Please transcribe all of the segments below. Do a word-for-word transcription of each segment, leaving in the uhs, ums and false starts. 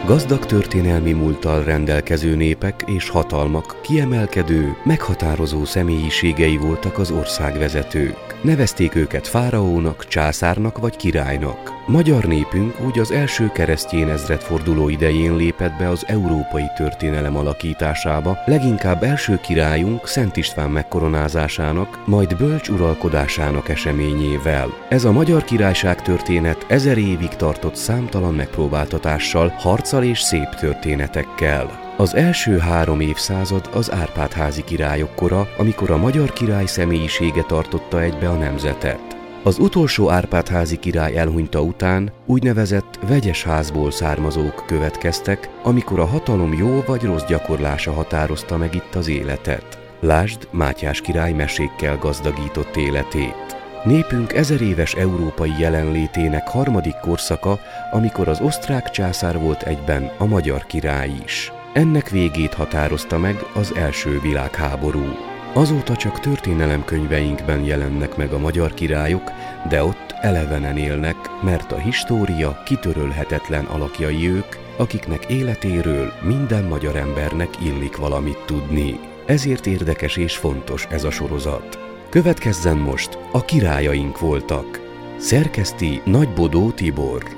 Gazdag történelmi múlttal rendelkező népek és hatalmak kiemelkedő, meghatározó személyiségei voltak az országvezetők. Nevezték őket fáraónak, császárnak vagy királynak. Magyar népünk úgy az első keresztény ezredforduló idején lépett be az európai történelem alakításába, leginkább első királyunk Szent István megkoronázásának, majd bölcs uralkodásának eseményével. Ez a Magyar Királyság történet ezer évig tartott számtalan megpróbáltatással, harccal és szép történetekkel. Az első három évszázad az Árpád-házi királyok kora, amikor a magyar király személyisége tartotta egybe a nemzetet. Az utolsó Árpád-házi király elhunyta után úgynevezett vegyes házból származók következtek, amikor a hatalom jó vagy rossz gyakorlása határozta meg itt az életet. Lásd Mátyás király mesékkel gazdagított életét. Népünk ezer éves európai jelenlétének harmadik korszaka, amikor az osztrák császár volt egyben a magyar király is. Ennek végét határozta meg az első világháború. Azóta csak történelemkönyveinkben jelennek meg a magyar királyok, de ott elevenen élnek, mert a história kitörölhetetlen alakjai ők, akiknek életéről minden magyar embernek illik valamit tudni. Ezért érdekes és fontos ez a sorozat. Következzen most a királyaink voltak. Szerkeszti Nagybodó Tibor.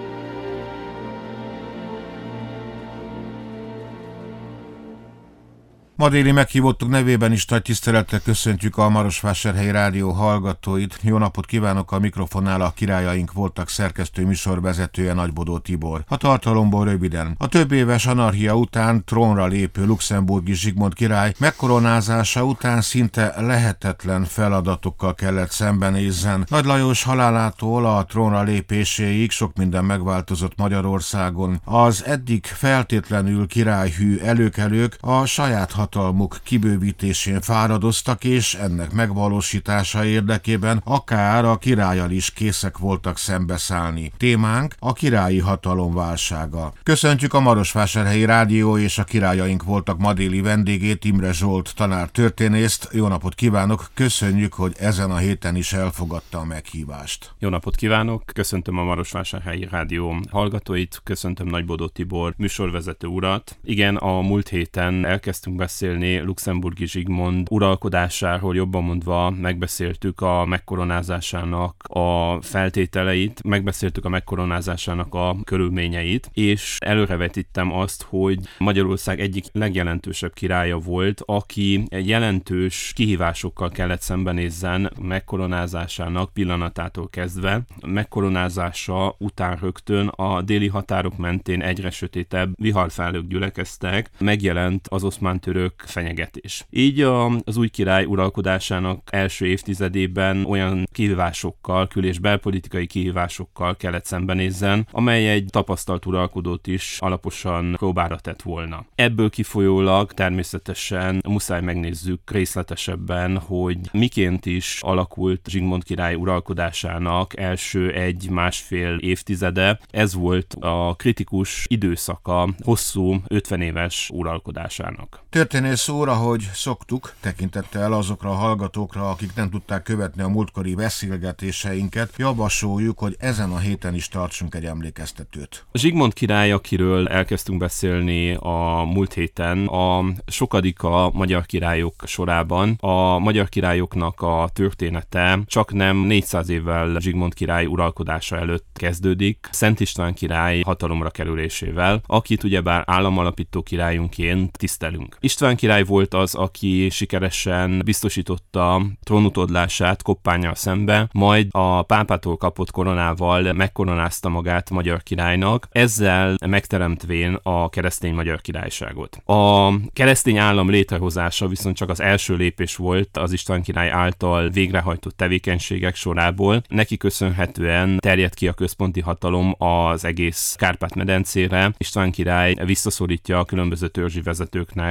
Ma déli meghívottuk nevében is nagy tisztelettel köszöntjük a Marosvásárhelyi Rádió hallgatóit. Jó napot kívánok, a mikrofonnál a királyaink voltak szerkesztő műsorvezetője Nagybodó Tibor. A tartalomból röviden. A több éves anarchia után trónra lépő luxemburgi Zsigmond király megkoronázása után szinte lehetetlen feladatokkal kellett szembenézzen. Nagy Lajos halálától a trónra lépéséig sok minden megváltozott Magyarországon. Az eddig feltétlenül királyhű előkelők a saját hatalmuk kibővítésén fáradoztak, és ennek megvalósítása érdekében akár a királlyal is készek voltak szembeszállni. Témánk a királyi hatalom válsága. Köszöntjük a Marosvásárhelyi Rádió és a királyaink voltak ma déli vendégét, Imre Zsolt tanár történészt. Jó napot kívánok, köszönjük, hogy ezen a héten is elfogadta a meghívást. Jó napot kívánok, köszöntöm a Marosvásárhelyi Rádió hallgatóit, köszöntöm Nagybodó Tibor műsorvezető urat. Igen, a múlt héten elkezdtünk beszélni luxemburgi Zsigmond uralkodásáról, jobban mondva megbeszéltük a megkoronázásának a feltételeit, megbeszéltük a megkoronázásának a körülményeit, és előrevetítem azt, hogy Magyarország egyik legjelentősebb királya volt, aki jelentős kihívásokkal kellett szembenézzen megkoronázásának pillanatától kezdve. Megkoronázása után rögtön a déli határok mentén egyre sötétebb viharfellők gyülekeztek, megjelent az oszmán török fenyegetés. Így a, az új király uralkodásának első évtizedében olyan kihívásokkal, kül- és belpolitikai kihívásokkal kellett szembenézzen, amely egy tapasztalt uralkodót is alaposan próbára tett volna. Ebből kifolyólag természetesen muszáj megnézzük részletesebben, hogy miként is alakult Zsigmond király uralkodásának első egy-másfél évtizede. Ez volt a kritikus időszaka hosszú ötven éves uralkodásának. Történész úr, ahogy szoktuk, tekintettel azokra a hallgatókra, akik nem tudták követni a múltkori beszélgetéseinket, javasoljuk, hogy ezen a héten is tartsunk egy emlékeztetőt. Zsigmond király, akiről elkezdtünk beszélni a múlt héten, a sokadika magyar királyok sorában. A magyar királyoknak a története csak nem négyszáz évvel Zsigmond király uralkodása előtt kezdődik, Szent István király hatalomra kerülésével, akit ugyebár államalapító királyunként tisztelünk. István király volt az, aki sikeresen biztosította trónutódlását Koppánnyal szembe, majd a pápától kapott koronával megkoronázta magát magyar királynak, ezzel megteremtvén a keresztény magyar királyságot. A keresztény állam létrehozása viszont csak az első lépés volt az István király által végrehajtott tevékenységek sorából. Neki köszönhetően terjedt ki a központi hatalom az egész Kárpát-medencére. István király visszaszorítja a különböző törzsi vezetőknek a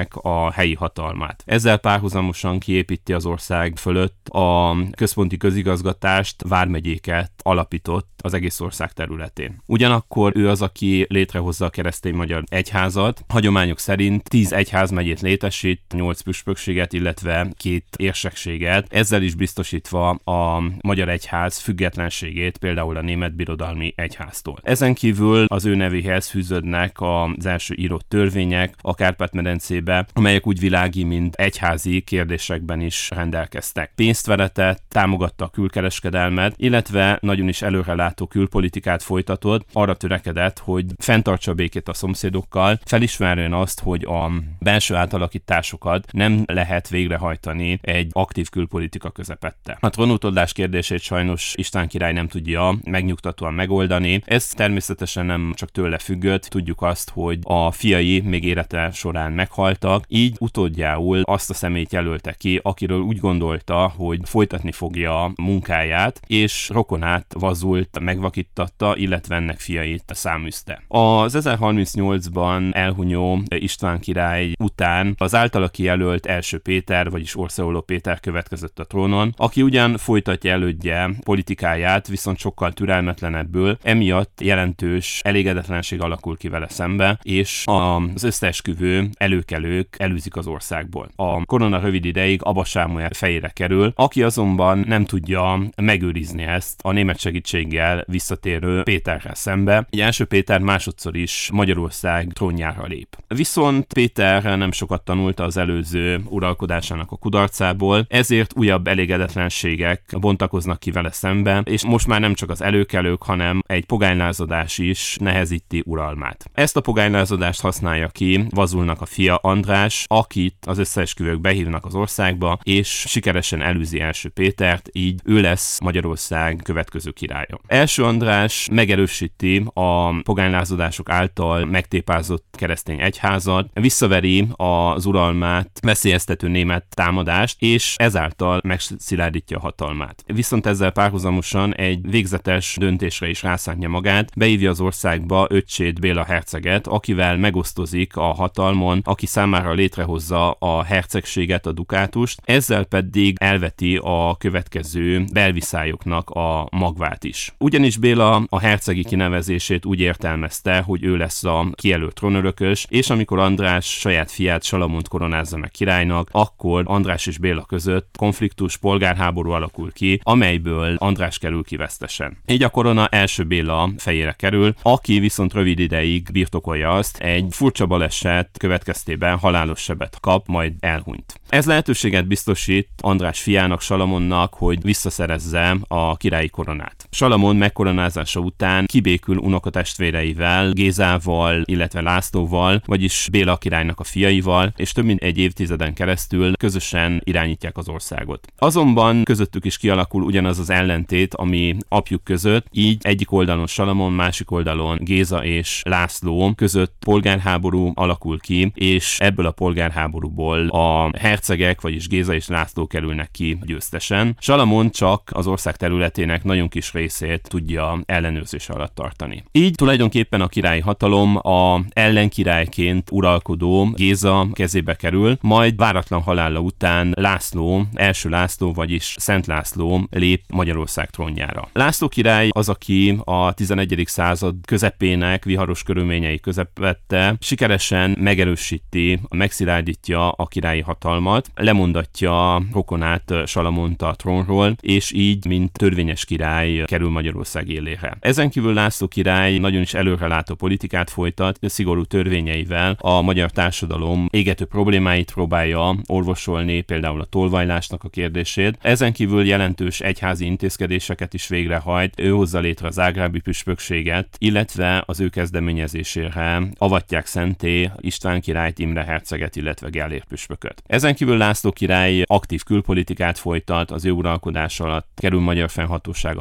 a helyi hatalmát. Ezzel párhuzamosan kiépíti az ország fölött a központi közigazgatást, vármegyéket alapított az egész ország területén. Ugyanakkor ő az, aki létrehozza a keresztény magyar egyházat. Hagyományok szerint tíz egyházmegyét létesít, nyolc püspökséget, illetve két érsekséget, ezzel is biztosítva a magyar egyház függetlenségét például a német birodalmi egyháztól. Ezen kívül az ő nevéhez fűződnek az első írott törvények a Kárpát-medencébe, amelyek úgy világi, mint egyházi kérdésekben is rendelkeztek. Pénzt veretett, támogatta a külkereskedelmet, illetve nagyon is előrelátó külpolitikát folytatott, arra törekedett, hogy fenntartsa a békét a szomszédokkal, felismerjen azt, hogy a belső átalakításokat nem lehet végrehajtani egy aktív külpolitika közepette. A trónutódlás kérdését sajnos István király nem tudja megnyugtatóan megoldani. Ez természetesen nem csak tőle függött, tudjuk azt, hogy a fiai még élete során meghaltak, így utódjául azt a személyt jelölte ki, akiről úgy gondolta, hogy folytatni fogja a munkáját, és rokonát Vazult megvakítatta, illetve ennek fiait száműzte. Az ezerharmincnyolcban elhunyó István király után az általa kijelölt első Péter, vagyis Orseolo Péter következett a trónon, aki ugyan folytatja elődje politikáját, viszont sokkal türelmetlenebbül, emiatt jelentős elégedetlenség alakul ki vele szembe, és az összeesküvő előkelők elűzik az országból. A korona rövid ideig Aba Sámuel fejére kerül, aki azonban nem tudja megőrizni ezt a német segítséggel visszatérő Péterrel szembe. Egy első Péter másodszor is Magyarország trónjára lép. Viszont Péter nem sokat tanulta az előző uralkodásának a kudarcából, ezért újabb elégedetlenségek bontakoznak ki vele szembe, és most már nem csak az előkelők, hanem egy pogánylázadás is nehezíti uralmát. Ezt a pogánylázadást használja ki Vazulnak a fia András, akit az összeesküvők behívnak az országba, és sikeresen elűzi első Pétert, így ő lesz Magyarország következő királya. Első András megerősíti a pogánylázadások által megtépázott keresztény egyházat, visszaveri az uralmát veszélyeztető német támadást, és ezáltal megszilárdítja a hatalmát. Viszont ezzel párhuzamosan egy végzetes döntésre is rászántja magát, beívja az országba öccsét Béla herceget, akivel megosztozik a hatalmon, aki számára létrehozza a hercegséget, a dukátust, ezzel pedig elveti a következő belviszályoknak a magvát is. Ugyanis Béla a hercegi kinevezését úgy értelmezte, hogy ő lesz a kijelölt trónörökös, és amikor András saját fiát, Salamont koronázza meg királynak, akkor András és Béla között konfliktus, polgárháború alakul ki, amelyből András kerül ki vesztesen. Így a korona első Béla fejére kerül, aki viszont rövid ideig birtokolja azt, egy furcsa baleset következtében halálos sebet kap, majd elhunyt. Ez lehetőséget biztosít András fiának, Salamonnak, hogy visszaszerezze a királyi koronát. Salamon megkoronázása után kibékül unokatestvéreivel, Gézával, illetve Lászlóval, vagyis Béla királynak a fiaival, és több mint egy évtizeden keresztül közösen irányítják az országot. Azonban közöttük is kialakul ugyanaz az ellentét, ami apjuk között, így egyik oldalon Salamon, másik oldalon Géza és László között polgárháború alakul ki, és ebből a polgárháborúból a hercegek, vagyis Géza és László kerülnek ki győztesen. Salamon csak az ország területének nagyon kis részét tudja ellenőrzés alatt tartani. Így tulajdonképpen a királyi hatalom a ellenkirályként uralkodó Géza kezébe kerül, majd váratlan halála után László, első László, vagyis Szent László lép Magyarország trónjára. László király az, aki a tizenegyedik század közepének viharos körülményei közepette sikeresen megerősíti, megszilárdítja a királyi hatalmat, lemondatja rokonát, Salamont a trónról, és így, mint törvényes király kerül Magyarország élére. Ezen kívül László király nagyon is előrelátó politikát folytat, szigorú törvényeivel a magyar társadalom égető problémáit próbálja orvosolni, például a tolvajlásnak a kérdését. Ezen kívül jelentős egyházi intézkedéseket is végrehajt, ő hozza létre az ágrábi püspökséget, illetve az ő kezdeményezésére avatják szenté István királyt, Imre herceget, illetve Gellér püspököt. Ezen kívül László király aktív külpolitikát folytat, az ő uralkodás alatt kerül magyar fennhatóság alá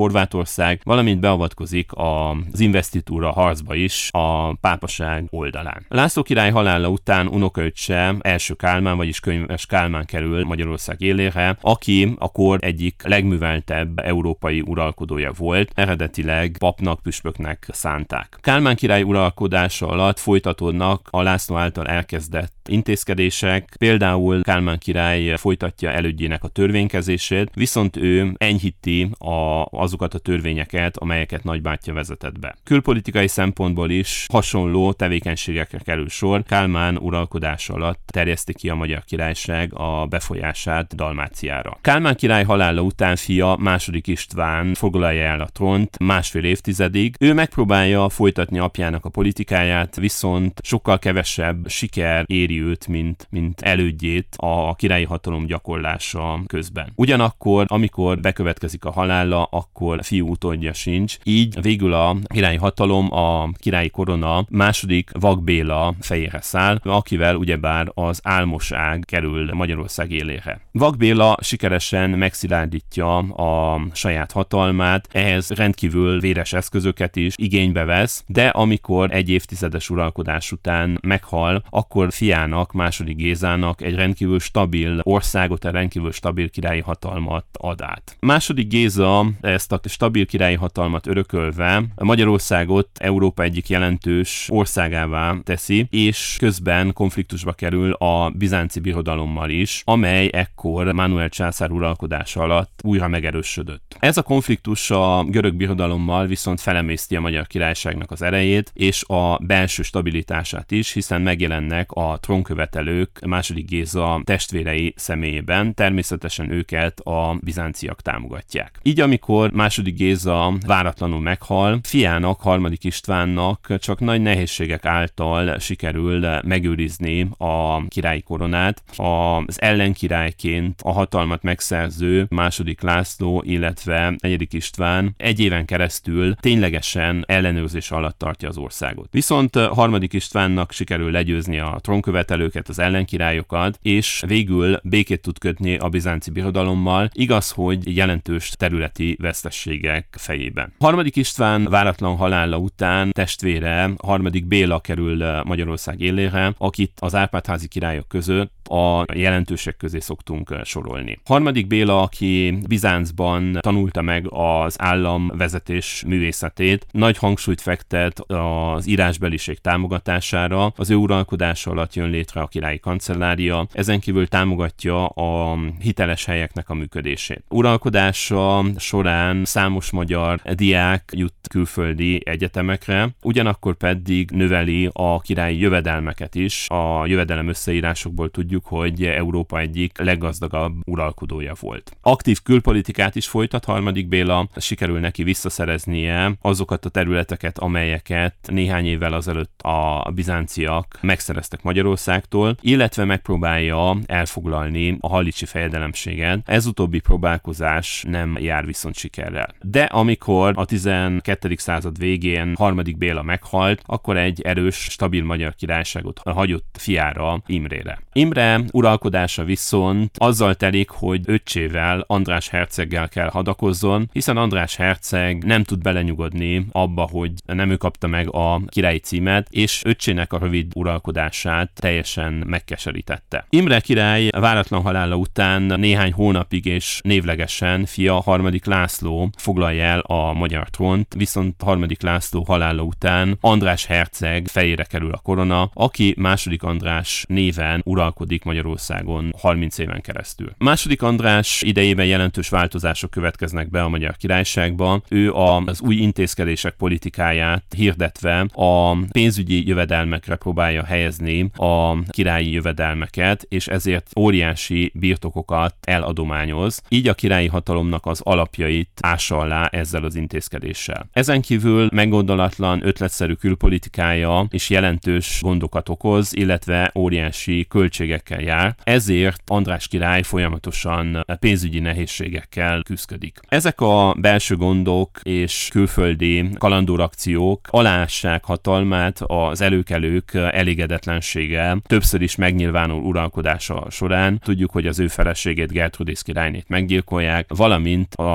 Horvátország, valamint beavatkozik az investitúra harcba is a pápaság oldalán. László király halála után unokaöccse első Kálmán, vagyis Könyves Kálmán kerül Magyarország élére, aki a kor egyik legműveltebb európai uralkodója volt, eredetileg papnak, püspöknek szánták. Kálmán király uralkodása alatt folytatódnak a László által elkezdett intézkedések, például Kálmán király folytatja elődjének a törvénykezését, viszont ő enyhíti a, azokat a törvényeket, amelyeket nagybátyja vezetett be. Külpolitikai szempontból is hasonló tevékenységekre kerül sor. Kálmán uralkodása alatt terjeszti ki a Magyar Királyság a befolyását Dalmáciára. Kálmán király halála után fia második István foglalja el a trónt másfél évtizedig. Ő megpróbálja folytatni apjának a politikáját, viszont sokkal kevesebb siker éri őt, mint, mint elődjét a királyi hatalom gyakorlása közben. Ugyanakkor, amikor bekövetkezik a halála, akkor fiú utódja sincs, így végül a királyi hatalom, a királyi korona második Vak Béla fejére száll, akivel ugyebár az álmos-ág kerül Magyarország élére. Vak Béla sikeresen megszilárdítja a saját hatalmát, ehhez rendkívül véres eszközöket is igénybe vesz, de amikor egy évtizedes uralkodás után meghal, akkor fiának, második Gézának egy rendkívül stabil országot, egy rendkívül stabil királyi hatalmat ad át. Második Géza ezt a stabil királyi hatalmat örökölve Magyarországot Európa egyik jelentős országává teszi, és közben konfliktusba kerül a bizánci birodalommal is, amely ekkor Mánuel császár uralkodása alatt újra megerősödött. Ez a konfliktus a görög birodalommal viszont felemészti a Magyar Királyságnak az erejét és a belső stabilitását is, hiszen megjelennek a trónkövetelők második Géza testvérei személyében, természetesen őket a bizánciak támogatják. Így amikor második Géza váratlanul meghal, fiának, harmadik Istvánnak csak nagy nehézségek által sikerül megőrizni a királyi koronát. Az ellenkirályként a hatalmat megszerző második László, illetve negyedik István egy éven keresztül ténylegesen ellenőrzés alatt tartja az országot. Viszont harmadik Istvánnak sikerül legyőzni a trónkövetelőket, az ellenkirályokat, és végül békét tud kötni a bizánci birodalommal, igaz, hogy jelentős területi vesztességek fejében. Harmadik István váratlan halála után testvére harmadik Béla kerül Magyarország élére, akit az Árpád-házi királyok között a jelentősek közé szoktunk sorolni. Harmadik Béla, aki Bizáncban tanulta meg az államvezetés művészetét, nagy hangsúlyt fektet az írásbeliség támogatására, az ő uralkodása alatt jön létre a királyi kancellária, ezen kívül támogatja a hiteles helyeknek a működését. Uralkodása során számos magyar diák jut külföldi egyetemekre, ugyanakkor pedig növeli a királyi jövedelmeket is. A jövedelem összeírásokból tudjuk, hogy Európa egyik leggazdagabb uralkodója volt. Aktív külpolitikát is folytat harmadik Béla, sikerül neki visszaszereznie azokat a területeket, amelyeket néhány évvel azelőtt a bizánciak megszereztek Magyarországtól, illetve megpróbálja elfoglalni a hallicsi fejedelemséget. Ez utóbbi próbálkozás nem jár viszont sikerrel. De amikor a tizenkettedik század végén harmadik Béla meghalt, akkor egy erős, stabil magyar királyságot hagyott fiára, Imrére. Imre uralkodása viszont azzal telik, hogy öccsével, András herceggel kell hadakozzon, hiszen András herceg nem tud belenyugodni abba, hogy nem ő kapta meg a királyi címet, és öccsének a rövid uralkodását teljesen megkeserítette. Imre király váratlan halála után néhány hónapig és névlegesen fia harmadik László foglalja el a magyar trónt, viszont harmadik László halála után András herceg fejére kerül a korona, aki második András néven uralkodik Magyarországon harminc éven keresztül. Második András idejében jelentős változások következnek be a Magyar Királyságba. Ő az új intézkedések politikáját hirdetve a pénzügyi jövedelmekre próbálja helyezni a királyi jövedelmeket, és ezért óriási birtokokat eladományoz. Így a királyi hatalomnak az alapjait ássa alá ezzel az intézkedéssel. Ezen kívül meggondolatlan, ötletszerű külpolitikája és jelentős gondokat okoz, illetve óriási költségekkel jár. Ezért András király folyamatosan pénzügyi nehézségekkel küszködik. Ezek a belső gondok és külföldi kalandórakciók aláássák hatalmát, az előkelők elégedetlensége többször is megnyilvánul uralkodása során. Tudjuk, hogy az ő feleségét, Gertrudis királynét meggyilkolják, valamint a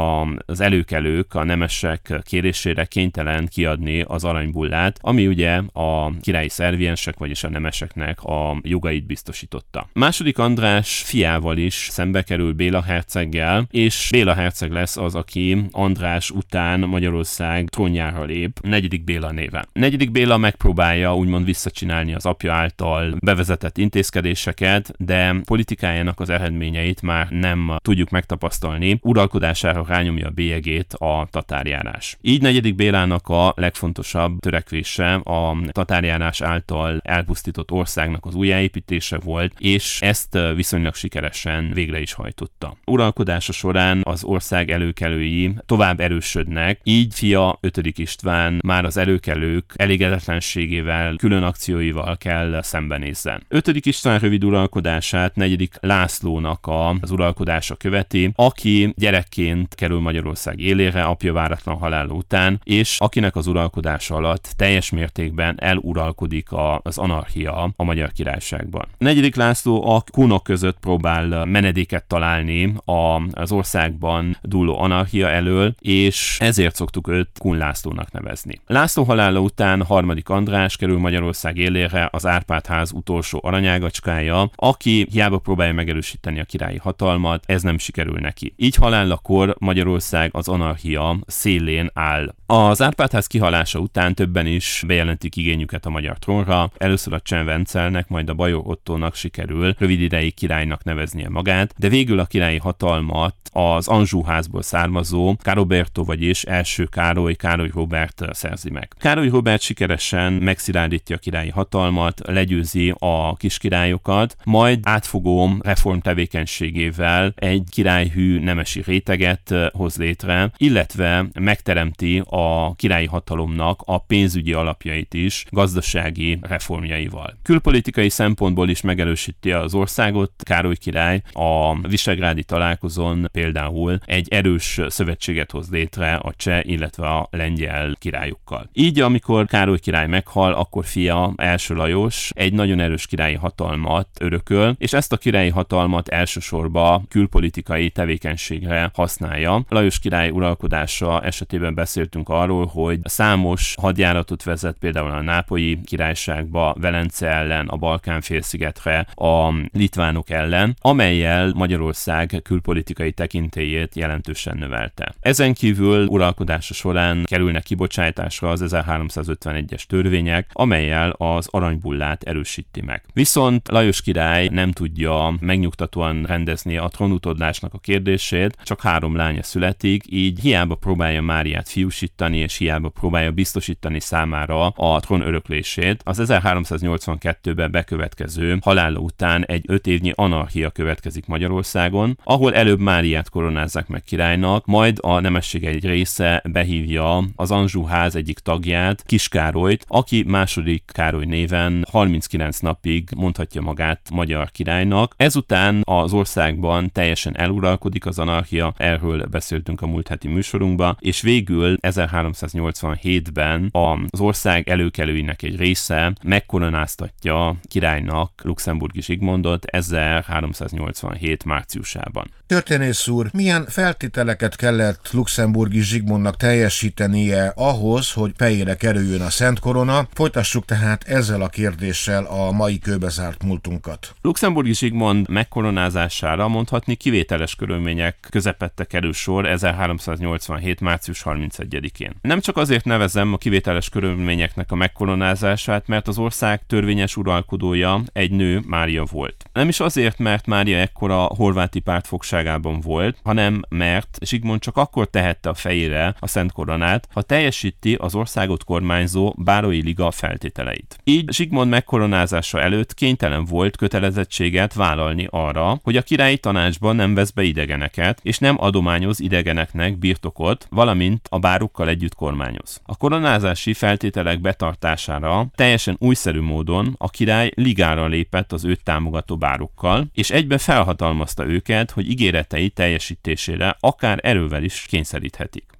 az előkelők a nemesek kérésére kénytelen kiadni az aranybullát, ami ugye a királyi szerviensek, vagyis a nemeseknek a jogait biztosította. Második András fiával is szembe kerül Béla herceggel, és Béla herceg lesz az, aki András után Magyarország trónjára lép, negyedik Béla néven. Negyedik Béla megpróbálja úgymond visszacsinálni az apja által bevezetett intézkedéseket, de politikájának az eredményeit már nem tudjuk megtapasztalni, uralkodására rányomja a bélyegét a tatárjárás. Így negyedik Bélának a legfontosabb törekvése a tatárjárás által elpusztított országnak az újjáépítése volt, és ezt viszonylag sikeresen végre is hajtotta. Uralkodása során az ország előkelői tovább erősödnek, így fia ötödik István már az előkelők elégedetlenségével, külön akcióival kell szembenézzen. ötödik István rövid uralkodását negyedik Lászlónak az uralkodása követi, aki gyerekként kerül Magyarország élére apja váratlan halála után, és akinek az uralkodása alatt teljes mértékben eluralkodik az anarchia a Magyar Királyságban. Negyedik László a kunok között próbál menedéket találni az országban dúló anarchia elől, és ezért szoktuk őt Kun Lászlónak nevezni. László halála után harmadik András kerül Magyarország élére, az Árpád-ház utolsó aranyágacskája, aki hiába próbálja megerősíteni a királyi hatalmat, ez nem sikerül neki. Így halálakor Magyarország az anarchia szélén áll. Az Árpád-ház kihalása után többen is bejelentik igényüket a magyar trónra. Először a Csend Vencelsnek, majd a Bajor Ottónak sikerül rövid ideig királynak neveznie magát, de végül a királyi hatalmat az Anjou-házból származó Caroberto, vagyis első Károly, Károly Róbert szerzi meg. Károly Róbert sikeresen megszilárdítja a királyi hatalmat, legyőzi a kiskirályokat, majd átfogó reform tevékenységével egy királyhű nemesi réteget hoz létre, illetve megteremti a királyi hatalomnak a pénzügyi alapjait is gazdasági reformjaival. Külpolitikai szempontból is megerősíti az országot. Károly király a visegrádi találkozón például egy erős szövetséget hoz létre a cseh, illetve a lengyel királyokkal. Így, amikor Károly király meghal, akkor fia első Lajos egy nagyon erős királyi hatalmat örököl, és ezt a királyi hatalmat elsősorban külpolitikai tevékenységre használja. Lajos király uralkodása esetében beszéltünk arról, hogy számos hadjáratot vezet például a nápolyi királyságba, Velence ellen, a Balkán-félszigetre, a litvánok ellen, amellyel Magyarország külpolitikai tekintélyét jelentősen növelte. Ezen kívül uralkodása során kerülnek kibocsátásra az ezerháromszázötvenegyes törvények, amellyel az aranybullát erősíti meg. Viszont Lajos király nem tudja megnyugtatóan rendezni a trónutódlásnak a kérdését, csak három lánya születik, így hiába próbálja Máriát fiúsítani, és hiába próbálja biztosítani számára a trón öröklését. Az ezerháromszáznyolcvankettőben bekövetkező halála után egy öt évnyi anarchia következik Magyarországon, ahol előbb Máriát koronázzák meg királynak, majd a nemesség egy része behívja az Anjou-ház egyik tagját, Kiskárolyt, aki második Károly néven harminckilenc napig mondhatja magát magyar királynak. Ezután az országban teljesen eluralkodik az anarchia, erről beszéltünk a múlt heti műsorunkban, és végül ezerháromszáznyolcvanhétben az ország előkelőinek egy része megkoronáztatja királynak Luxemburgi Zsigmondot ezerháromszáznyolcvanhét márciusában. Történész úr, milyen feltételeket kellett Luxemburgi Zsigmondnak teljesítenie ahhoz, hogy fejére kerüljön a Szent Korona? Folytassuk tehát ezzel a kérdéssel a mai kőbezárt múltunkat. Luxemburgi Zsigmond megkoronázására mondhatni kivételes körülmények közepette kerül sor ezerháromszáznyolcvanhét. március harmincegyedikén. Nem csak azért nevezem a kivételes körülményeknek a megkoronázását, mert az ország törvényes uralkodója egy nő, Mária volt. Nem is azért, mert Mária ekkora horváti párt fogságában volt, hanem mert Zsigmond csak akkor tehette a fejére a Szent Koronát, ha teljesíti az országot kormányzó Bárói Liga feltételeit. Így Zsigmond megkoronázása előtt kénytelen volt kötelezettséget vállalni arra, hogy a királyi tanácsban nem vesz be idegeneket, és nem adományoz idegeneknek birtokot, valamint a bárukkal együtt kormányoz. A koronázási feltételek betartására teljesen újszerű módon a király ligára lépett az őt támogató bárukkal, és egybe felhatalmazta őket, hogy ígéretei teljesítésére akár erővel is kényszeríthetik.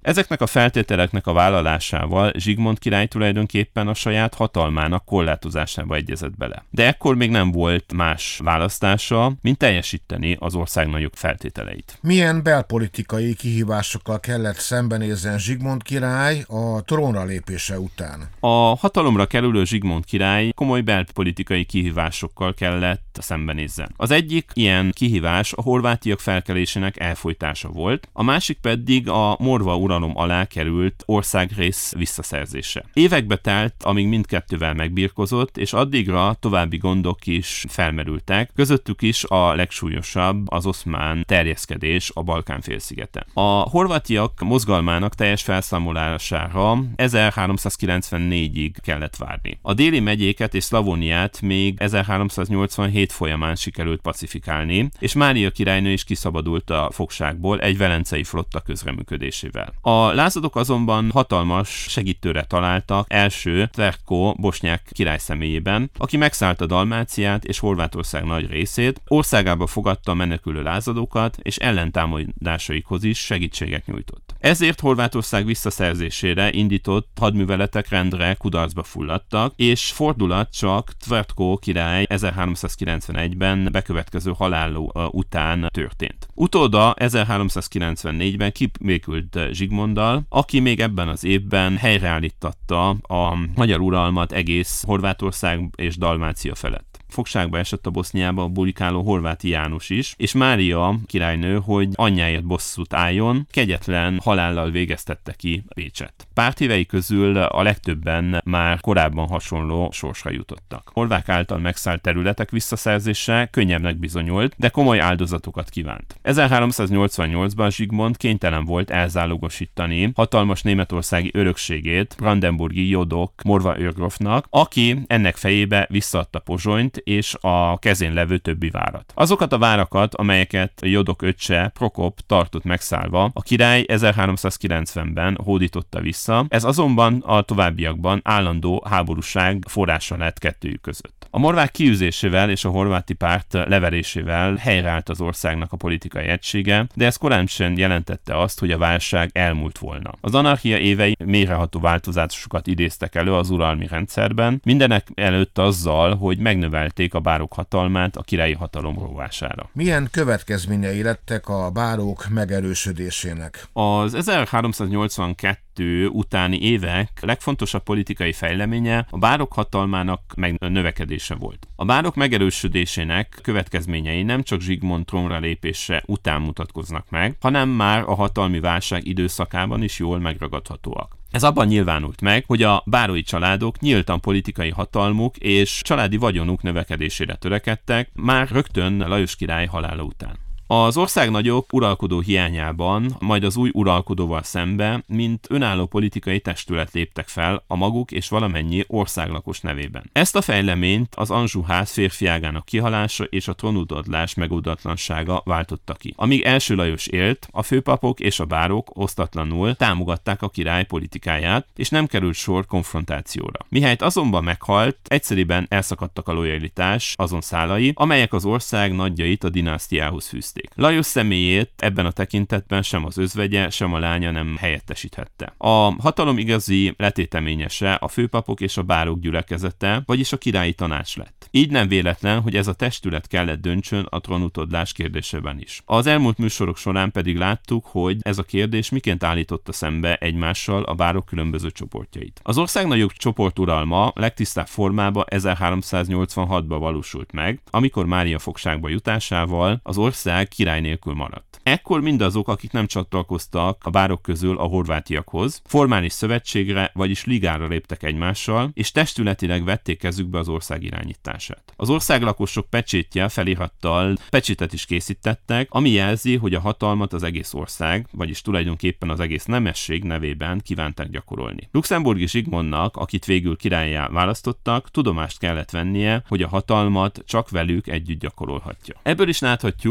Ezeknek a feltételeknek a vállalásával Zsigmond király tulajdonképpen a saját hatalmának korlátozásába egyezett bele. De ekkor még nem volt más választása, mint teljesíteni az ország nagyobb feltételeit. Milyen belpolitikai kihívásokkal kellett szembenézzen Zsigmond király a trónra lépése után? A hatalomra kerülő Zsigmond király komoly belpolitikai kihívásokkal kellett szembenézzen. Az egyik ilyen kihívás a horvátiak felkelésének elfojtása volt, a másik pedig a morva uralom alá került országrész visszaszerzése. Évekbe telt, amíg mindkettővel megbirkozott, és addigra további gondok is felmerültek, közöttük is a legsúlyosabb az oszmán terjeszkedés a Balkán-félszigeten. A horvátiak mozgalmának teljes felszámolására ezerháromszázkilencvennégyig kellett várni. A déli megyéket és Szlavóniát még ezerháromszáznyolcvanhét folyamán sikerült pacifikálni, és Mária királynő is kiszabadult a fogságból egy velencei flotta közreműködésével. A lázadók azonban hatalmas segítőre találtak első Tverko bosnyák király személyében, aki megszállta Dalmáciát és Horvátország nagy részét, országába fogadta a menekülő lázadókat, és ellentámadásaikhoz is segítséget nyújtott. Ezért Horvátország visszaszerzésére indított hadműveletek rendre kudarcba fulladtak, és fordulat csak Tverko király ezerháromszázkilencvenegyben bekövetkező halála után történt. Utóda ezerháromszázkilencvennégyben kibékült Zsigmonddal, aki még ebben az évben helyreállítatta a magyar uralmat egész Horvátország és Dalmácia felett. Fogságba esett a Boszniába bulikáló Horváti János is, és Mária királynő, hogy anyjáért bosszút álljon, kegyetlen halállal végeztette ki Pécset. Párthívei közül a legtöbben már korábban hasonló sorsra jutottak. Horvák által megszállt területek visszaszerzése könnyebbnek bizonyult, de komoly áldozatokat kívánt. ezerháromszáznyolcvannyolcban Zsigmond kénytelen volt elzálogosítani hatalmas németországi örökségét brandenburgi Jódok morva őrgrófnak, aki ennek fejébe visszaadta Pozsonyt és a kezén levő többi várat. Azokat a várakat, amelyeket Jódok öccse Prokop tartott megszállva, a király ezerháromszázkilencvenben hódította vissza, ez azonban a továbbiakban állandó háborúság forrása lett kettőjük között. A morvák kiűzésével és a horváti párt leverésével helyreállt az országnak a politikai egysége, de ez korán sem jelentette azt, hogy a válság elmúlt volna. Az anarchia évei mélyreható változásokat idéztek elő az uralmi rendszerben, mindenek előtt azzal, hogy megnövelték a bárók hatalmát a királyi hatalom rovására. Milyen következményei lettek a bárók megerősödésének? Az ezerháromszáznyolcvankettő utáni évek legfontosabb politikai fejleménye a bárók hatalmának megnövekedése volt. A bárók megerősödésének következményei nem csak Zsigmond trónra lépése után mutatkoznak meg, hanem már a hatalmi válság időszakában is jól megragadhatóak. Ez abban nyilvánult meg, hogy a bárói családok nyíltan politikai hatalmuk és családi vagyonuk növekedésére törekedtek, már rögtön Lajos király halála után. Az országnagyok uralkodó hiányában, majd az új uralkodóval szembe, mint önálló politikai testület léptek fel a maguk és valamennyi országlakos nevében. Ezt a fejleményt az Anjou-ház férfiágának kihalása és a trónudodlás megoldatlansága váltotta ki. Amíg első Lajos élt, a főpapok és a bárók osztatlanul támogatták a király politikáját, és nem került sor konfrontációra. Mihelyt azonban meghalt, egyszerűen elszakadtak a lojalitás azon szálai, amelyek az ország nagyjait a dinasztiához fűzték. Lajos személyét ebben a tekintetben sem az özvegye, sem a lánya nem helyettesíthette. A hatalom igazi letéteményese a főpapok és a bárók gyülekezete, vagyis a királyi tanács lett. Így nem véletlen, hogy ez a testület kellett döntsön a trónutódlás kérdésében is. Az elmúlt műsorok során pedig láttuk, hogy ez a kérdés miként állította szembe egymással a bárók különböző csoportjait. Az országnagyobb csoporturalma legtisztább formába ezerháromszáznyolcvanhatban valósult meg, amikor Mária fogságba jutásával az ország király nélkül maradt. Ekkor mindazok, akik nem csatlakoztak a bárók közül a horvátiakhoz, formális szövetségre, vagyis ligára léptek egymással, és testületileg vették kezükbe az ország irányítását. Az országlakosok pecsétje felirattal pecsétet is készítettek, ami jelzi, hogy a hatalmat az egész ország, vagyis tulajdonképpen az egész nemesség nevében kívánták gyakorolni. Luxemburgi Zsigmondnak, akit végül királlyá választottak, tudomást kellett vennie, hogy a hatalmat csak velük együtt gyakorolhatja. Ebből is láthatjuk, hogy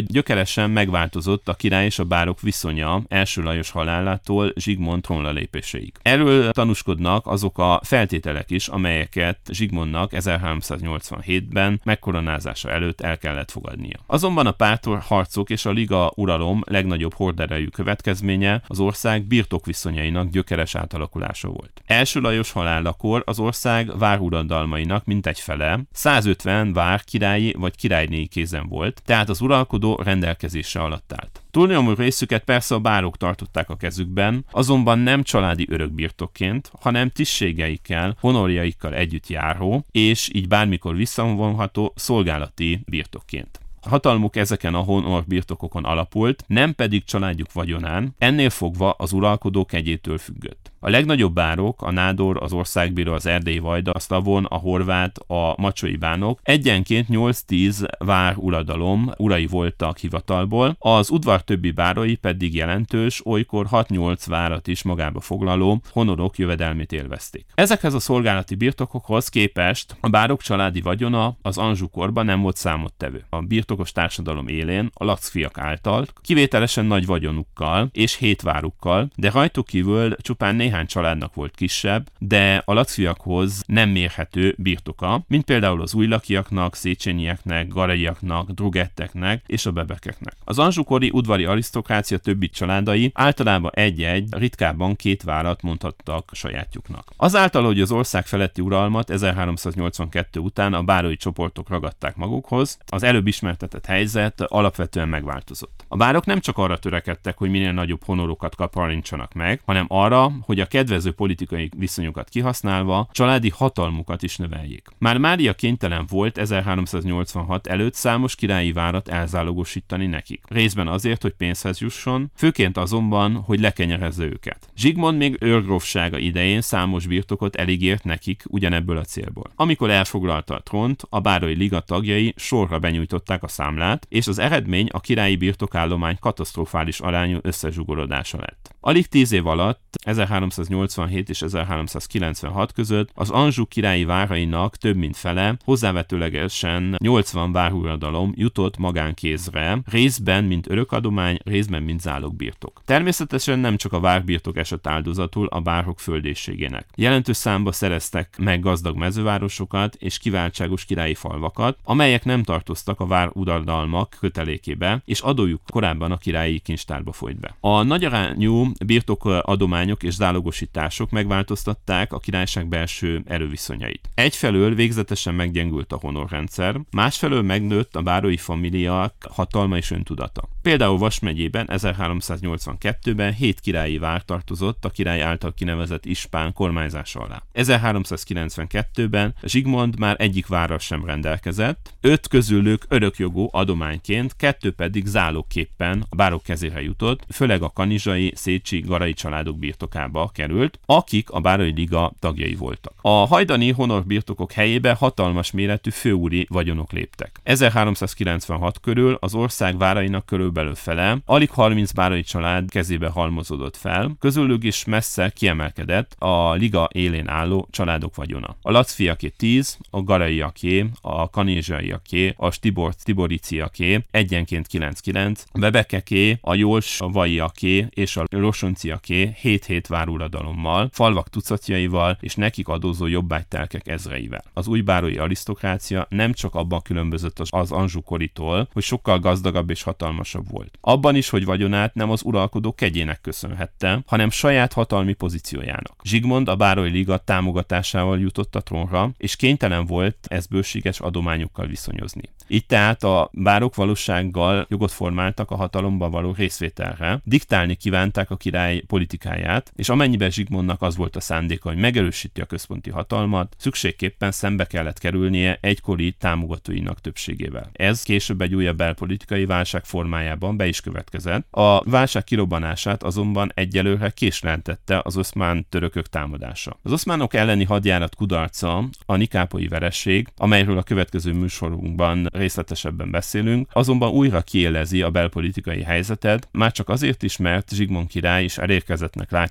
gyökeresen megváltozott a király és a bárok viszonya első Lajos halálától Zsigmond trónra lépéséig. Erről tanúskodnak azok a feltételek is, amelyeket Zsigmondnak ezerháromszáznyolcvanhétben megkoronázása előtt el kellett fogadnia. Azonban a pártharcok és a liga uralom legnagyobb horderejű következménye az ország birtokviszonyainak gyökeres átalakulása volt. Első Lajos halálakor az ország váruradalmainak mintegy fele százötven vár királyi vagy királynéi kézen volt, tehát az uralkodó rendelkezése alatt állt. Túlnyomó részüket persze a bárok tartották a kezükben, azonban nem családi örökbirtokként, hanem tisztségeikkel, honorjaikkal együtt járó, és így bármikor visszavonható szolgálati birtokként. A hatalmuk ezeken a honor birtokokon alapult, nem pedig családjuk vagyonán, ennél fogva az uralkodó kegyétől függött. A legnagyobb bárok, a nádor, az országbíró, az erdélyi vajda, a szlavon, a horvát, a macsói bánok egyenként nyolc-tíz vár uradalom urai voltak hivatalból, az udvar többi bárai pedig jelentős, olykor hat-nyolc várat is magába foglaló honorok jövedelmét élvezték. Ezekhez a szolgálati birtokokhoz képest a bárok családi vagyona az Anjou korban nem volt számottevő. A birtokos társadalom élén a lacfiak által, kivételesen nagy vagyonukkal és hét várukkal, de rajtuk kívül csupán néhány családnak volt kisebb, de a lacfiakhoz nem mérhető birtoka, mint például az újlakiaknak, széchenyieknek, garaiaknak, drugetteknek és a bebekeknek. Az anjoukori udvari arisztokrácia többi családai általában egy-egy, ritkábban két várat mondhattak sajátjuknak. Azáltal, hogy az ország feletti uralmat ezerháromszáznyolcvankettő után a bárói csoportok ragadták magukhoz, az előbb ismertetett helyzet alapvetően megváltozott. A bárok nem csak arra törekedtek, hogy minél nagyobb honorokat kaparintsanak meg, hanem arra, hogy a kedvező politikai viszonyokat kihasználva családi hatalmukat is növeljék. Már Mária kénytelen volt ezerháromszáznyolcvanhat előtt számos királyi várat elzálogosítani nekik. Részben azért, hogy pénzhez jusson, főként azonban, hogy lekenyerezze őket. Zsigmond még őrgrófsága idején számos birtokot elígért nekik ugyanebből a célból. Amikor elfoglalta a trónt, a bárói liga tagjai sorra benyújtották a számlát, és az eredmény a királyi birtokállomány katasztrofális arányú összezsugorodása lett. Alig tíz év alatt, ezerháromszáznyolcvanhét és ezerháromszázkilencvenhat között az Anjou királyi várainak több mint fele, hozzávetőlegesen nyolcvan váruradalom jutott magánkézre, részben mint örökadomány, részben mint zálogbirtok. Természetesen nem csak a várbirtok esett áldozatul a bárok földésségének. Jelentős számba szereztek meg gazdag mezővárosokat és kiváltságos királyi falvakat, amelyek nem tartoztak a váruradalmak kötelékébe, és adójuk korábban a királyi kincstárba folyt be. A nagyarányú birtokadományok és zálogosítások megváltoztatták a királyság belső erőviszonyait. Egyfelől végzetesen meggyengült a honorrendszer, másfelől megnőtt a bárói familiák hatalma és öntudata. Például Vas megyében ezerháromszáznyolcvankettőben hét királyi vár tartozott a király által kinevezett ispán kormányzása alá. ezerháromszázkilencvenkettőben Zsigmond már egyik várral sem rendelkezett, öt közülük örökjogú adományként, kettő pedig zálogképpen a bárok kezére jutott, főleg a kanizsai, szécsi, garai családok birtokába került, akik a bárói liga tagjai voltak. A hajdani honor birtokok helyébe hatalmas méretű főúri vagyonok léptek. ezerháromszázkilencvenhat körül az ország várainak körülbelül fele, alig harminc bárói család kezébe halmozódott fel, közülük is messze kiemelkedett a liga élén álló családok vagyona. A lacfiaké tíz, a garaiaké, a kanizsaiaké, a tiboriciaké egyenként kilenc-kilenc, a bebekeké, a jolsvaiaké és a rosonciaké hét-hét váruradalommal, falvak tucatjaival és nekik adózó jobbágytelkek ezreivel. Az új bárói arisztokrácia nem csak abban különbözött az Anjou koritól, hogy sokkal gazdagabb és hatalmasabb volt. Abban is, hogy vagyonát nem az uralkodó kegyének köszönhette, hanem saját hatalmi pozíciójának. Zsigmond a bárói liga támogatásával jutott a trónra, és kénytelen volt ez bőséges adományokkal viszonyozni. Így tehát a bárok valósággal jogot formáltak a hatalomban való részvételre, diktálni kívánták a király politikáját, és amennyiben Zsigmondnak az volt a szándéka, hogy megerősíti a központi hatalmat, szükségképpen szembe kellett kerülnie egykori támogatóinak többségével. Ez később egy újabb belpolitikai válság formájában be is következett. A válság kirobbanását azonban egyelőre késleltette az oszmán törökök támadása. Az oszmánok elleni hadjárat kudarca, a nikápolyi veresség, amelyről a következő műsorunkban részletesebben beszélünk, azonban újra kiélezi a belpolitikai helyzetet, már csak azért is, mert Zsigmond király is elérkezettnek látja az időt,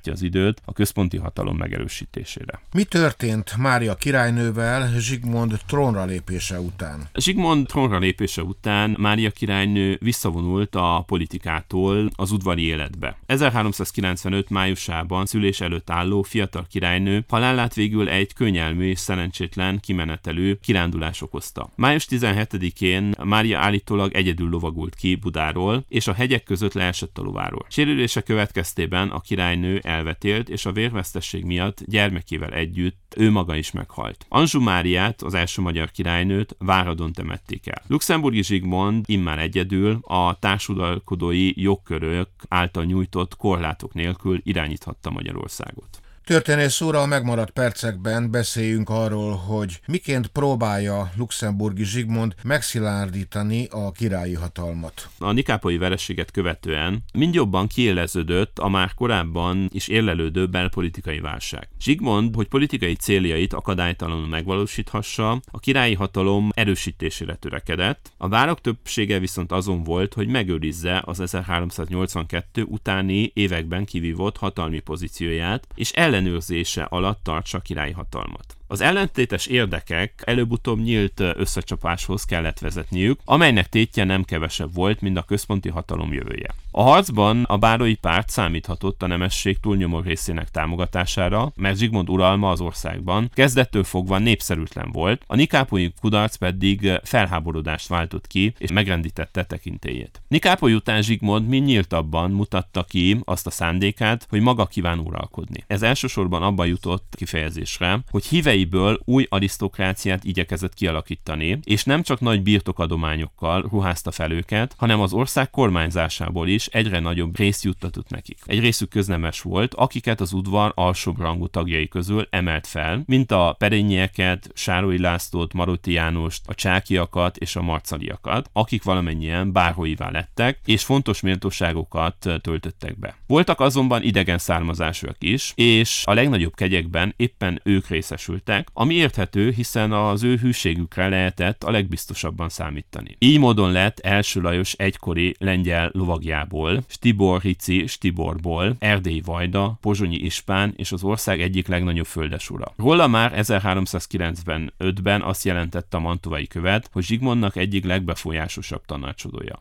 időt a központi hatalom megerősítésére. Mi történt Mária királynővel Zsigmond trónra lépése után? Zsigmond trónra lépése után Mária királynő visszavonult a politikától az udvari életbe. ezerháromszázkilencvenöt májusában szülés előtt álló fiatal királynő halálát végül egy könnyelmű és szerencsétlen kimenetelő kirándulás okozta. május tizenhetedikén Mária állítólag egyedül lovagult ki Budáról, és a hegyek között leesett a lováról. Sérülése következtében a királynő elvetélt, és a vérvesztesség miatt gyermekével együtt ő maga is meghalt. Anjou Máriát, az első magyar királynőt Váradon temették el. Luxemburgi Zsigmond immár egyedül a társuralkodói jogkörök által nyújtott korlátok nélkül irányíthatta Magyarországot. Történész úr, a megmaradt percekben beszéljünk arról, hogy miként próbálja Luxemburgi Zsigmond megszilárdítani a királyi hatalmat. A nikápolyi vereséget követően mind jobban kiéleződött a már korábban is érlelődő belpolitikai válság. Zsigmond, hogy politikai céljait akadálytalanul megvalósíthassa, a királyi hatalom erősítésére törekedett, a várak többsége viszont azon volt, hogy megőrizze az ezerháromszáznyolcvankettő utáni években kivívott hatalmi pozícióját, és ellen ellenőrzése alatt tartsa királyi hatalmat. Az ellentétes érdekek előbb-utóbb nyílt összecsapáshoz kellett vezetniük, amelynek tétje nem kevesebb volt, mint a központi hatalom jövője. A harcban a bárói párt számíthatott a nemesség túlnyomó részének támogatására, mert Zsigmond uralma az országban kezdettől fogva népszerűtlen volt, a nikápolyi kudarc pedig felháborodást váltott ki, és megrendítette tekintélyét. Nikápoly után Zsigmond mind nyíltabban mutatta ki azt a szándékát, hogy maga kíván uralkodni. Ez elsősorban abban jutott kifejezésre, hogy híveiből új arisztokráciát igyekezett kialakítani, és nem csak nagy birtokadományokkal ruházta fel őket, hanem az ország kormányzásából is egyre nagyobb részt juttatott nekik. Egy részük köznemes volt, akiket az udvar alsóbb rangú tagjai közül emelt fel, mint a Perényieket, Sárói Lászlót, Marotti Jánost, a Csákiakat és a Marcaliakat, akik valamennyien báróivá lettek, és fontos méltóságokat töltöttek be. Voltak azonban idegen származásúak is, és a legnagyobb kegyekben éppen ők részesültek, ami érthető, hiszen az ő hűségükre lehetett a legbiztosabban számítani. Így módon lett első Lajos egykori lengyel lovagjából, Stibor Rici Stiborból, Erdélyi vajda, pozsonyi ispán és az ország egyik legnagyobb földesura. Róla már ezerháromszázkilencvenötben azt jelentette a mantovai követ, hogy Zsigmondnak egyik legbefolyásosabb tanácsadója.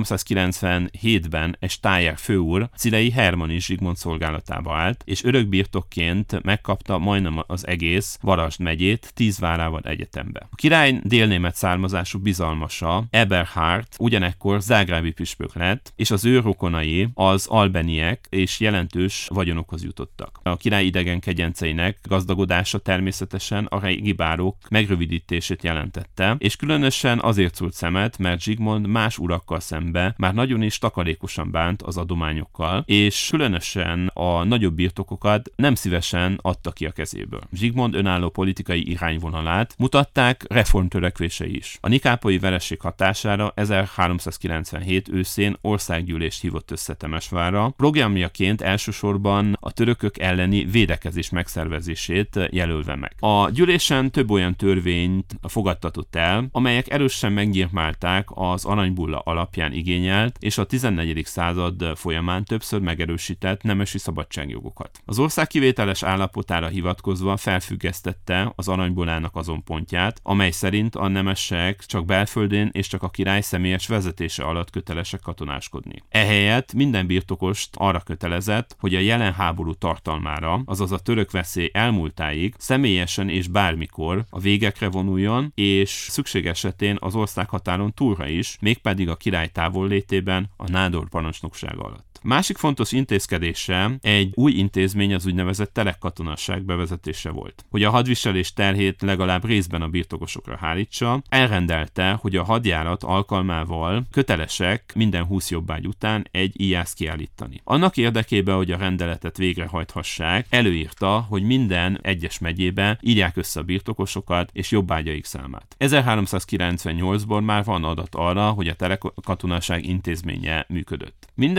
ezerháromszázkilencvenhétben egy Stájer főúr, Cilei Hermann is Zsigmond szolgálatába állt, és örökbirtokként megkapta majdnem az egész Varasd megyét tíz várával egyetembe. A király délnémet származású bizalmasa, Eberhard, ugyanekkor zágrábi püspök lett, és az ő rokonai, az albeniek és jelentős vagyonokhoz jutottak. A király idegen kegyenceinek gazdagodása természetesen a régi bárók megrövidítését jelentette, és különösen azért szúrt szemet, mert Zsigmond más urakkal szembe már nagyon is takarékosan bánt az adományokkal, és különösen a nagyobb birtokokat nem szívesen adta ki a kezéből. Zsigmond önálló politikai irányvonalát mutatták reformtörekvései is. A nikápolyi vereség hatására ezerháromszázkilencvenhét őszén országgyűlést hívott össze Temesvárra, programjaként elsősorban a törökök elleni védekezés megszervezését jelölve meg. A gyűlésen több olyan törvényt fogadtatott el, amelyek erősen megnyírmálták az aranybulla alapján igényelt és a tizennegyedik század folyamán többször megerősített nemesi szabadságjogokat. Az ország kivételes állapotára hivatkozva felfüggesztette az aranybullának azon pontját, amely szerint a nemesek csak belföldén és csak a király személyes vezetése alatt kötelesek katonáskodni. Ehelyett minden birtokost arra kötelezett, hogy a jelen háború tartalmára, azaz a török veszély elmúltáig személyesen és bármikor a végekre vonuljon, és szükség esetén az országhatáron túlra is, mégpedig a király távollétében a nádor parancsnoksága alatt. Másik fontos intézkedése egy új intézmény, az úgynevezett telekkatonasság bevezetése volt. Hogy a hadviselés terhét legalább részben a birtokosokra hárítsa, elrendelte, hogy a hadjárat alkalmával kötelesek minden húsz jobbágy után egy íjász kiállítani. Annak érdekében, hogy a rendeletet végrehajthassák, előírta, hogy minden egyes megyébe írják össze a birtokosokat és jobbágyaik számát. ezerháromszázkilencvennyolcban már van adat arra, hogy a telekatonaság intézménye működött. Mindezen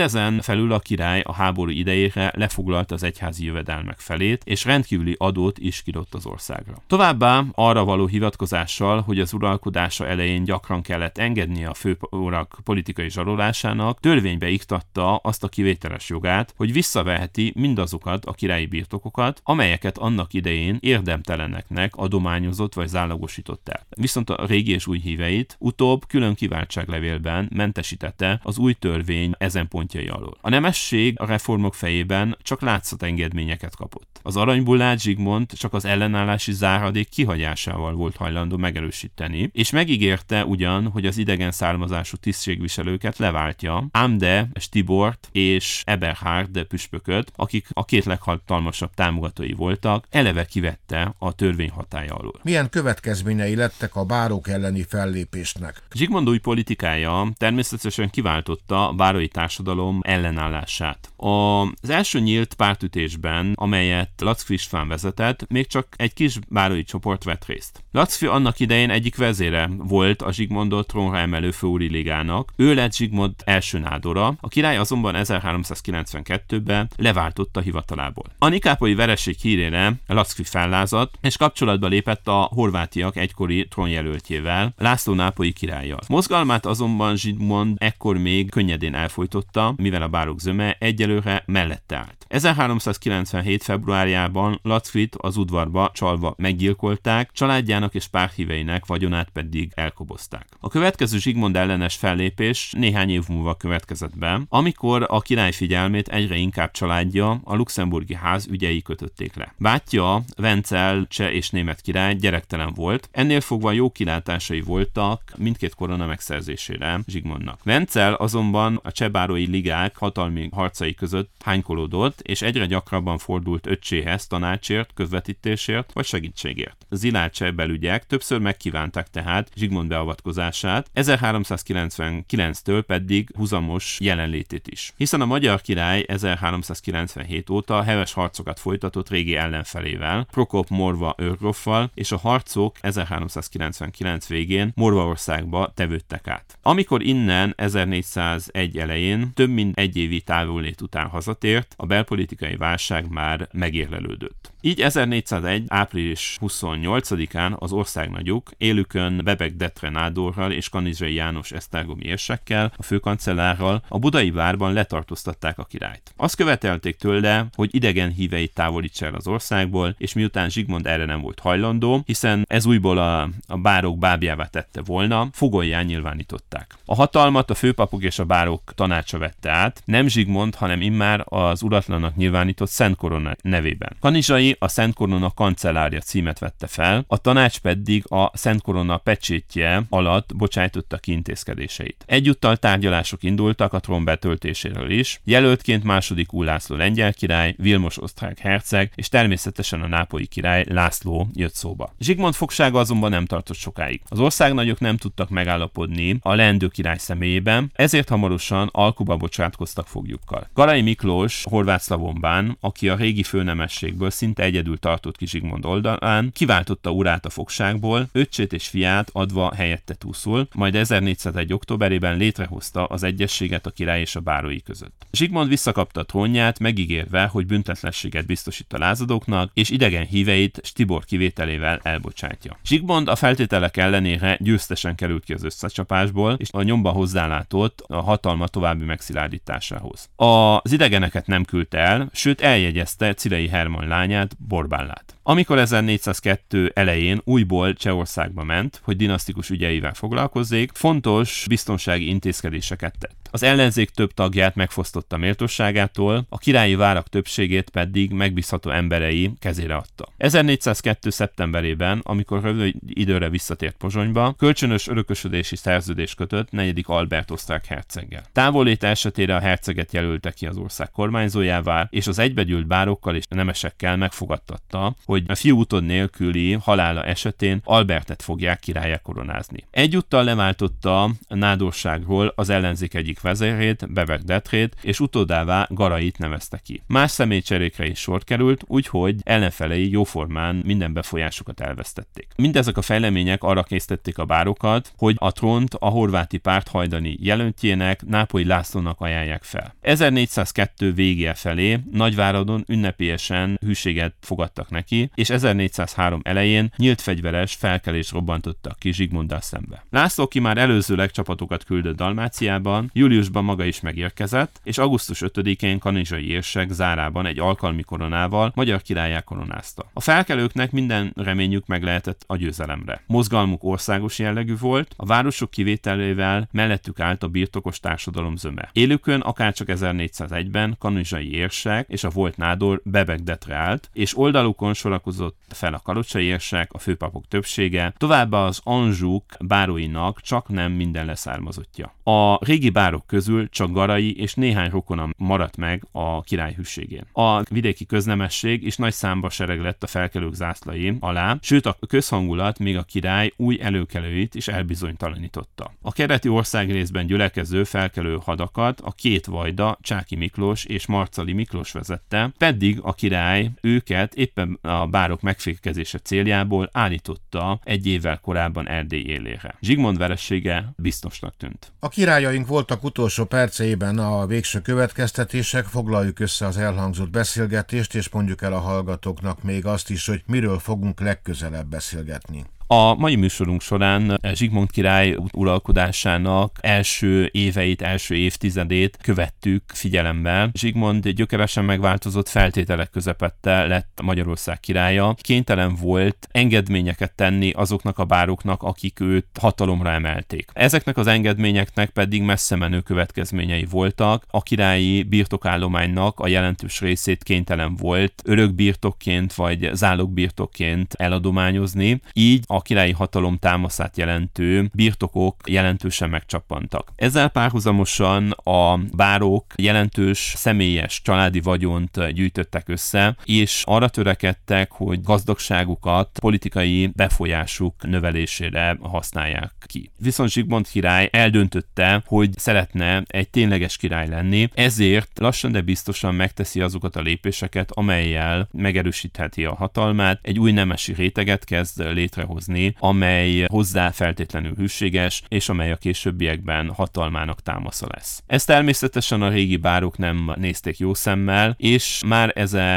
Másfelül a király a háború idejére lefoglalta az egyházi jövedelmek felét, és rendkívüli adót is kidott az országra. Továbbá arra való hivatkozással, hogy az uralkodása elején gyakran kellett engednie a főurak politikai zsarolásának, törvénybe iktatta azt a kivételes jogát, hogy visszaveheti mindazokat a királyi birtokokat, amelyeket annak idején érdemteleneknek adományozott vagy zálogosított el. Viszont a régi és új híveit utóbb külön kiváltságlevélben mentesítette az új törvény ezen pontjai alól. A nemesség a reformok fejében csak látszatengedményeket kapott. Az aranybullát Zsigmond csak az ellenállási záradék kihagyásával volt hajlandó megerősíteni, és megígérte ugyan, hogy az idegen származású tisztségviselőket leváltja, ám de Tibort és Eberhard püspököt, akik a két leghatalmasabb támogatói voltak, eleve kivette a törvény hatálya alól. Milyen következményei lettek a bárók elleni fellépésnek? Zsigmond új politikája természetesen kiváltotta a bárói társadalom ellenállását. Az első nyílt pártütésben, amelyet Lackfi István vezetett, még csak egy kis bárói csoport vett részt. Lackfi annak idején egyik vezére volt a Zsigmondot trónra emelő főúri ligának, ő lett Zsigmond első nádora, a király azonban ezerháromszázkilencvenkettőben leváltotta hivatalából. A nikápolyi vereség hírére Lackfi fellázadt, és kapcsolatba lépett a horvátiak egykori trónjelöltjével, László nápolyi királlyal. Mozgalmát azonban Zsigmond ekkor még könnyedén elfojtotta, mivel a bárók zöme egyelőre mellette állt. ezerháromszázkilencvenhét februárjában Lackfit az udvarba csalva meggyilkolták, családjának és párhíveinek vagyonát pedig elkobozták. A következő Zsigmond ellenes fellépés néhány év múlva következett be, amikor a király figyelmét egyre inkább családja, a luxemburgi ház ügyei kötötték le. Bátyja, Vencel cseh és német király gyerektelen volt, ennél fogva jó kilátásai voltak mindkét korona megszerzésére Zsigmondnak. Vencel azonban a csehbárói ligák hatalmi harcai között hánykolódott, és egyre gyakrabban fordult öccséhez tanácsért, közvetítésért vagy segítségért. Zilárd cseh belügyek többször megkívánták tehát Zsigmond beavatkozását, ezerháromszázkilencvenkilenctől pedig huzamos jelenlétét is. Hiszen a magyar király ezerháromszázkilencvenhét óta heves harcokat folytatott régi ellenfelével, Prokop morva őrgróffal, és a harcok ezerháromszázkilencvenkilenc végén Morvaországba tevődtek át. Amikor innen ezernégyszázegy elején több mint egy évi távollét után hazatért, a belpolitikai válság már megérlelődött. Így ezernégyszázegy április huszonnyolcadikán az országnagyok élükön Bebek Detre nádorral és Kanizsai János esztergomi érsekkel, a főkancellárral a budai várban letartóztatták a királyt. Azt követelték tőle, hogy idegen híveit távolítsa el az országból, és miután Zsigmond erre nem volt hajlandó, hiszen ez újból a, a bárok bábjává tette volna, fogolyán nyilvánították. A hatalmat a főpapok és a bárok tanácsa vette át, nem Zsigmond, hanem immár az uratlannak nyilvánított Szent Korona nevében. Kanizsai a Szent Korona kancellárja címet vette fel, a tanács pedig a Szent Korona pecsétje alatt bocsájtotta ki intézkedéseit. Egyúttal tárgyalások indultak a trón betöltéséről is, jelöltként második Ulászló lengyel király, Vilmos osztrák herceg és természetesen a nápolyi király László jött szóba. Zsigmond fogsága azonban nem tartott sokáig. Az országnagyok nem tudtak megállapodni a leendő király személyében, ezért hamarosan alkuba bocsátkoztak foglyukkal. Garai Miklós, horvát szlavonbán, aki a régi főnemességből szinte egyedül tartott ki Zsigmond oldalán, kiváltotta urát a fogságból, öccsét és fiát adva helyette túszul, majd ezernégyszázegy októberében létrehozta az egyességet a király és a bárói között. Zsigmond visszakapta a trónját, megígérve, hogy büntetlenséget biztosít a lázadóknak, és idegen híveit Tibor kivételével elbocsátja. Zsigmond a feltételek ellenére győztesen került ki az összecsapásból, és a nyomba hozzálátott a hatalma további megszilárdításához. Az idegeneket nem küldte el, sőt eljegyezte Cilei Hermann lányát, Borbállát. Amikor ezernégyszázkettő elején újból Csehországba ment, hogy dinasztikus ügyeivel foglalkozzék, fontos biztonsági intézkedéseket tett. Az ellenzék több tagját megfosztotta méltóságától, a királyi várak többségét pedig megbízható emberei kezére adta. ezernégyszázkettő szeptemberében, amikor rövid időre visszatért Pozsonyba, kölcsönös örökösödési szerződést kötött negyedik Albert osztrák herceggel. Távollét esetére a herceget jelölte ki az ország kormányzójává, és az egybegyűlt bárokkal és nemesekkel megfogadtatta, hogy a fiútod nélküli halála esetén Albertet fogják királlyá koronázni. Egyúttal leváltotta nádorságról az ellenzék egyik vezérét, Bebek Detrét, és utódává Garait nevezte ki. Más személycserékre is sor került, úgyhogy ellenfelei jóformán minden befolyásukat elvesztették. Mindezek a fejlemények arra késztették a bárokat, hogy a trónt a horváti párt hajdani jelöltjének, Nápolyi Lászlónak ajánlják fel. ezernégyszázkettő végé felé Nagyváradon ünnepélyesen hűséget fogadtak neki, és ezernégyszázhárom elején nyílt fegyveres felkelést robbantottak ki Zsigmonddal szembe. László, ki már előzőleg csapatokat küldött Dalmáciában, júliusban maga is megérkezett, és augusztus ötödikén kanizsai érsek Zárában egy alkalmi koronával magyar királlyá koronázta. A felkelőknek minden reményük meg lehetett a győzelemre. Mozgalmuk országos jellegű volt, a városok kivételével mellettük állt a birtokos társadalom zöme. Élükön akárcsak ezernégyszázegyben kanizsai érsek és a volt nádor Bebek Detre állt, és oldalukon sorakozott fel a kalocsai érsek, a főpapok többsége, továbbá az Anjouk báróinak csak nem minden leszármazottja. A régi bárok közül csak Garai és néhány rokona maradt meg a király hűségén. A vidéki köznemesség is nagy számba sereg lett a felkelők zászlai alá, sőt a közhangulat még a király új előkelőit is elbizonytalanította. A keleti országrészben gyülekező felkelő hadakat a két vajda, Csáky Miklós és Marcali Miklós vezette, pedig a király őket éppen a bárok megfékezése céljából állította egy évvel korábban Erdély élére. Zsigmond veresége biztosnak tűnt. A királyaink voltak utolsó perceiben a végső következtetések, foglaljuk össze az elhangzott beszélgetést, és mondjuk el a hallgatóknak még azt is, hogy miről fogunk legközelebb beszélgetni. A mai műsorunk során Zsigmond király uralkodásának első éveit, első évtizedét követtük figyelemmel. Zsigmond gyökeresen megváltozott feltételek közepette lett Magyarország királya. Kénytelen volt engedményeket tenni azoknak a bároknak, akik őt hatalomra emelték. Ezeknek az engedményeknek pedig messze menő következményei voltak. A királyi birtokállománynak a jelentős részét kénytelen volt örökbirtokként vagy zálogbirtokként eladományozni, így a királyi hatalom támaszát jelentő birtokok jelentősen megcsappantak. Ezzel párhuzamosan a bárok jelentős személyes családi vagyont gyűjtöttek össze, és arra törekedtek, hogy gazdagságukat politikai befolyásuk növelésére használják ki. Viszont Zsigmond király eldöntötte, hogy szeretne egy tényleges király lenni, ezért lassan, de biztosan megteszi azokat a lépéseket, amellyel megerősítheti a hatalmát, egy új nemesi réteget kezd létrehozni, amely hozzá feltétlenül hűséges, és amely a későbbiekben hatalmának támasza lesz. Ezt természetesen a régi bárok nem nézték jó szemmel, és már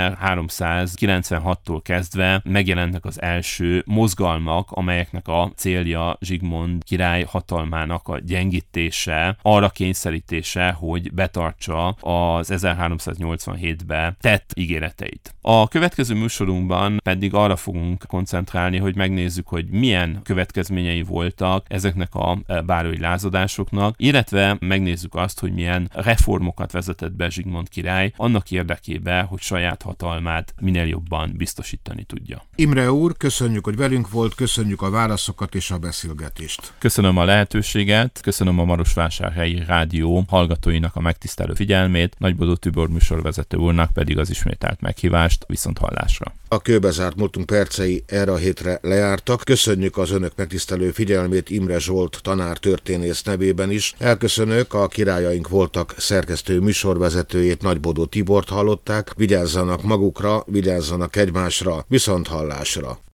ezerháromszázkilencvenhattól kezdve megjelentek az első mozgalmak, amelyeknek a célja Zsigmond király hatalmának a gyengítése, arra kényszerítése, hogy betartsa az ezerháromszáznyolcvanhétben tett ígéreteit. A következő műsorunkban pedig arra fogunk koncentrálni, hogy megnézzük, hogy milyen következményei voltak ezeknek a bárói lázadásoknak, illetve megnézzük azt, hogy milyen reformokat vezetett be Zsigmond király annak érdekében, hogy saját hatalmát minél jobban biztosítani tudja. Imre úr, köszönjük, hogy velünk volt, köszönjük a válaszokat és a beszélgetést. Köszönöm a lehetőséget, köszönöm a Marosvásárhelyi Rádió hallgatóinak a megtisztelő figyelmét, Nagybodó Tibor műsorvezető úrnak pedig az ismételt meghívást, viszont hallásra. A kőbezárt múltunk percei erre a hétre lejártak. Köszönjük az önök megtisztelő figyelmét Imre Zsolt tanár történész nevében is. Elköszönök, a királyaink voltak szerkesztő műsorvezetőjét, Nagybodó Tibort hallották. Vigyázzanak magukra, vigyázzanak egymásra, viszont hallásra.